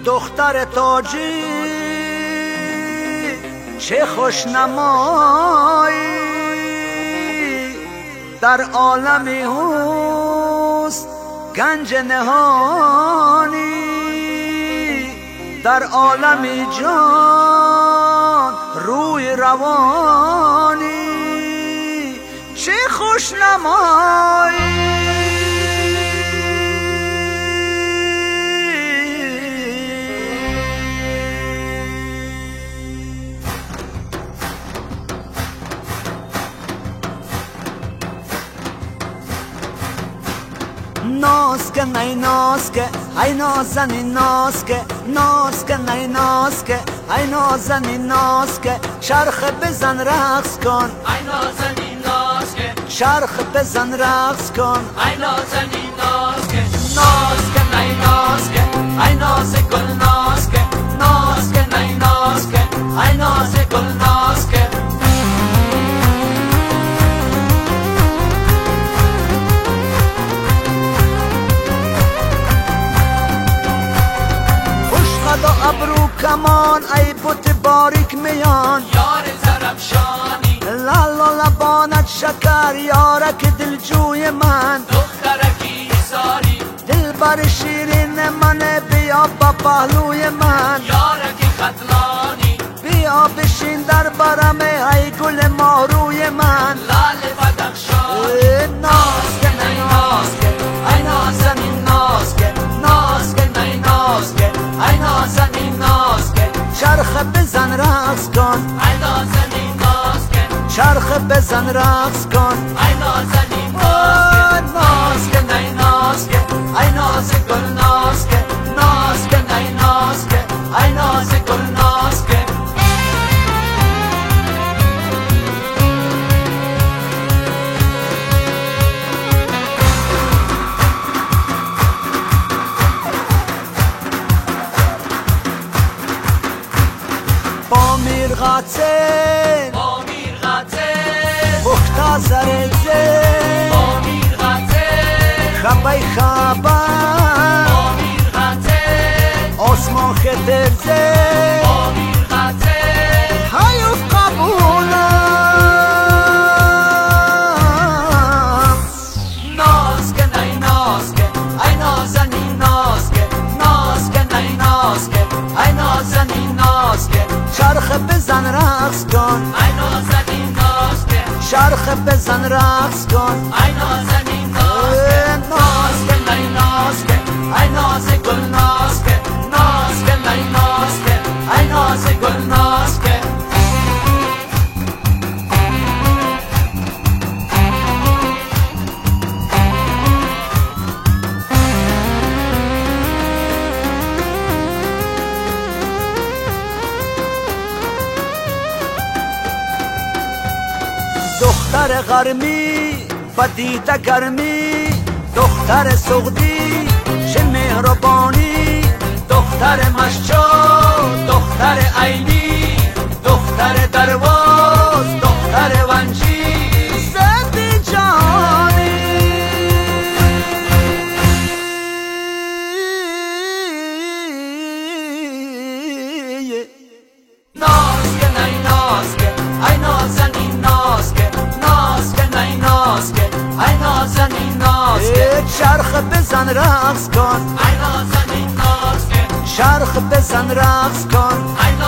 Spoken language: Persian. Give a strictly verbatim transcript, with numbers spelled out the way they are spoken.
دختر تاجی چه خوشنمایی، در عالمی حسن گنج نهانی، در عالمی جان روی روانی، چه خوشنمایی. ناز که نی ناز که ای نازنی ناز که، ناز که نی ناز که ای نازنی ناز که، چرخ بزن رقص کن ای نازنی ناز که، چرخ بزن رقص کن ای نازنی ناز که، ناز که نی ناز که ای ناز گل ناز که، ناز که نی ناز که ای ناز گل ناز که. و ابرو کمان ای بوت باریک میان، یار زرفشانی لال و لبانت شکر یارک دلجوی من، دخترکی ساری دل بر شیرین من، بیا با پهلوی من، یارکی خطلانی بیا بشین در برم ای گل ماروی من، لال بدخشانی. ناز که نی ناز که ای نازنی ناز که، ناز که نی ناز که ای نازنی ناز که، چرخ بزن رقص کن ای نازنی ناز که، چرخ بزن رقص کن ای نازنی ناز که، ناز که نی ناز که ای ناز گل ناز که، ناز که نی ناز که ای ناز گل ناز که. با میرغاتن با میرغاتن بختا زرزه، با میرغاتن خبای خبر با میرغاتن آسمان خدرزه، با میرغاتن هایوف قبولم. ناز که نی ناز که ای نازنی ناز که، ناز که نی ناز که ای نازنی ناز که، چرخ بزن رقص کن ای نازنی ناز که، چرخ بزن رقص کن ای نازنی ناز که، ناز که نی ناز که ای ناز گل ناز که، ناز که نی ناز که ای ناز گل ناز که. دختر غرمی و دیده گرمی، دختر سغدی چه مهربانی، دختر مشجا دختر عینی، دختر درواز دختر ونجی، زندی جانی. ناز که نی ناز که ای نازنی ناز که، ناز که نی ناز که ای نازنی ناز که، چرخ بزن رقص کن ای نازنی ناز که، چرخ بزن رقص کن ای